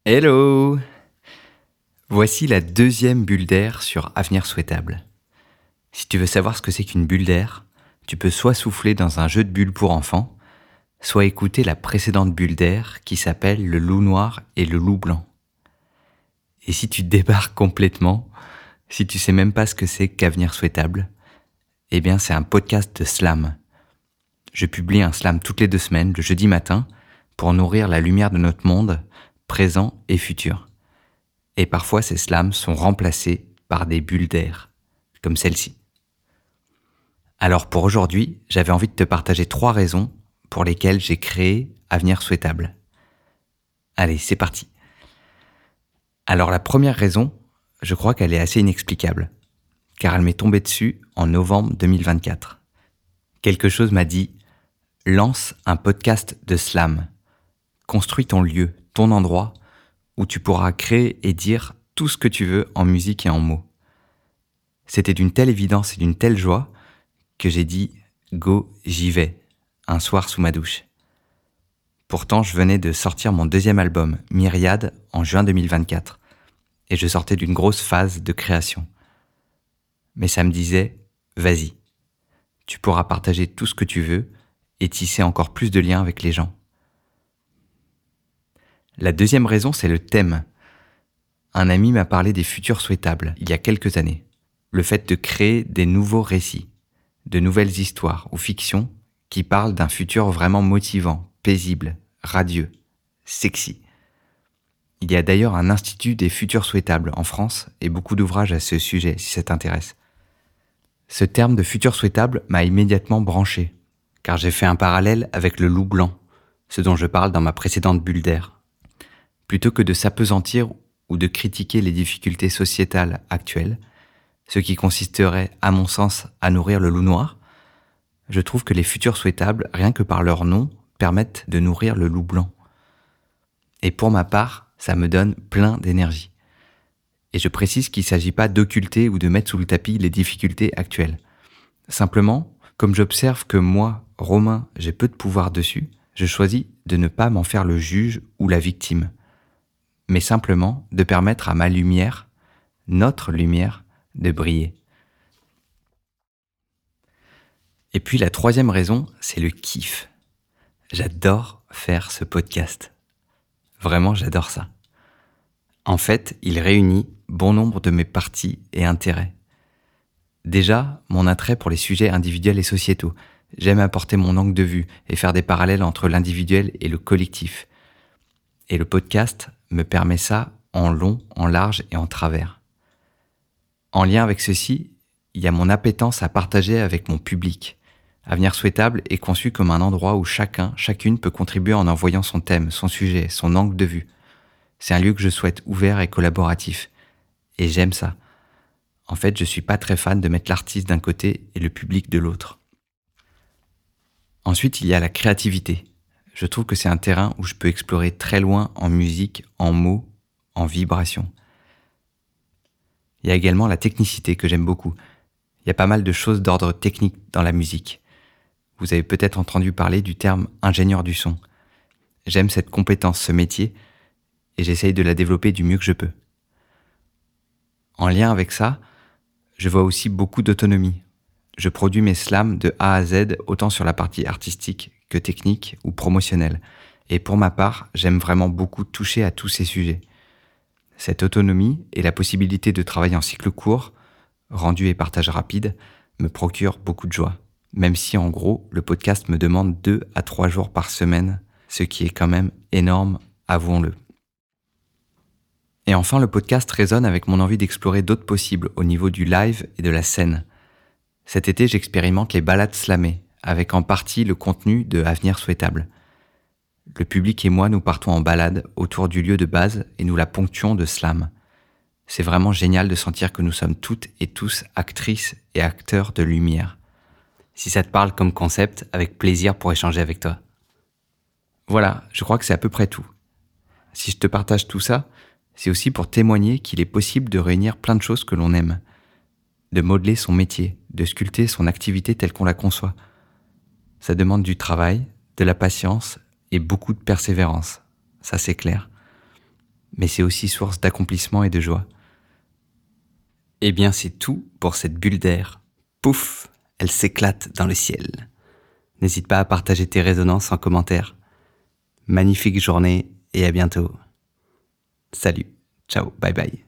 Hello! Voici la deuxième bulle d'air sur Avenir souhaitable. Si tu veux savoir ce que c'est qu'une bulle d'air, tu peux soit souffler dans un jeu de bulles pour enfants, soit écouter la précédente bulle d'air qui s'appelle Le loup noir et le loup blanc. Et si tu débarques complètement, si tu sais même pas ce que c'est qu'Avenir souhaitable, eh bien c'est un podcast de slam. Je publie un slam toutes les 2 semaines, le jeudi matin, pour nourrir la lumière de notre monde, présent et futur. Et parfois ces slams sont remplacés par des bulles d'air, comme celle-ci. Alors pour aujourd'hui, j'avais envie de te partager 3 raisons pour lesquelles j'ai créé Avenir souhaitable. Allez, c'est parti. Alors la première raison, je crois qu'elle est assez inexplicable, car elle m'est tombée dessus en novembre 2024. Quelque chose m'a dit « Lance un podcast de slam. Construis ton lieu, ton endroit, où tu pourras créer et dire tout ce que tu veux en musique et en mots. » C'était d'une telle évidence et d'une telle joie que j'ai dit « Go, j'y vais » un soir sous ma douche. Pourtant, je venais de sortir mon 2e album, Myriade, en juin 2024, et je sortais d'une grosse phase de création. Mais ça me disait « Vas-y, tu pourras partager tout ce que tu veux et tisser encore plus de liens avec les gens. » La deuxième raison, c'est le thème. Un ami m'a parlé des futurs souhaitables il y a quelques années. Le fait de créer des nouveaux récits, de nouvelles histoires ou fictions qui parlent d'un futur vraiment motivant, paisible, radieux, sexy. Il y a d'ailleurs un institut des futurs souhaitables en France et beaucoup d'ouvrages à ce sujet si ça t'intéresse. Ce terme de futur souhaitable m'a immédiatement branché, car j'ai fait un parallèle avec le loup blanc, ce dont je parle dans ma précédente bulle d'air. Plutôt que de s'appesantir ou de critiquer les difficultés sociétales actuelles, ce qui consisterait, à mon sens, à nourrir le loup noir, je trouve que les futurs souhaitables, rien que par leur nom, permettent de nourrir le loup blanc. Et pour ma part, ça me donne plein d'énergie. Et je précise qu'il ne s'agit pas d'occulter ou de mettre sous le tapis les difficultés actuelles. Simplement, comme j'observe que moi, Romain, j'ai peu de pouvoir dessus, je choisis de ne pas m'en faire le juge ou la victime, mais simplement de permettre à ma lumière, notre lumière, de briller. Et puis la 3e raison, c'est le kiff. J'adore faire ce podcast. Vraiment, j'adore ça. En fait, il réunit bon nombre de mes parties et intérêts. Déjà, mon attrait pour les sujets individuels et sociétaux. J'aime apporter mon angle de vue et faire des parallèles entre l'individuel et le collectif. Et le podcast me permet ça en long, en large et en travers. En lien avec ceci, il y a mon appétence à partager avec mon public. Avenir souhaitable est conçu comme un endroit où chacune peut contribuer en envoyant son thème, son sujet, son angle de vue. C'est un lieu que je souhaite ouvert et collaboratif. Et j'aime ça. En fait, je suis pas très fan de mettre l'artiste d'un côté et le public de l'autre. Ensuite, il y a la créativité. Je trouve que c'est un terrain où je peux explorer très loin en musique, en mots, en vibrations. Il y a également la technicité que j'aime beaucoup. Il y a pas mal de choses d'ordre technique dans la musique. Vous avez peut-être entendu parler du terme ingénieur du son. J'aime cette compétence, ce métier, et j'essaye de la développer du mieux que je peux. En lien avec ça, je vois aussi beaucoup d'autonomie. Je produis mes slams de A à Z, autant sur la partie artistique que technique ou promotionnelle. Et pour ma part, j'aime vraiment beaucoup toucher à tous ces sujets. Cette autonomie et la possibilité de travailler en cycle court, rendu et partage rapide, me procurent beaucoup de joie. Même si en gros, le podcast me demande 2 à 3 jours par semaine, ce qui est quand même énorme, avouons-le. Et enfin, le podcast résonne avec mon envie d'explorer d'autres possibles au niveau du live et de la scène. Cet été, j'expérimente les balades slamées, avec en partie le contenu de Avenir souhaitable. Le public et moi, nous partons en balade autour du lieu de base et nous la ponctuons de slam. C'est vraiment génial de sentir que nous sommes toutes et tous actrices et acteurs de lumière. Si ça te parle comme concept, avec plaisir pour échanger avec toi. Voilà, je crois que c'est à peu près tout. Si je te partage tout ça, c'est aussi pour témoigner qu'il est possible de réunir plein de choses que l'on aime, de modeler son métier, de sculpter son activité telle qu'on la conçoit. Ça demande du travail, de la patience et beaucoup de persévérance, ça c'est clair. mais c'est aussi source d'accomplissement et de joie. Eh bien, c'est tout pour cette bulle d'air. Pouf, elle s'éclate dans le ciel. N'hésite pas à partager tes résonances en commentaire. Magnifique journée et à bientôt. Salut, ciao, bye bye.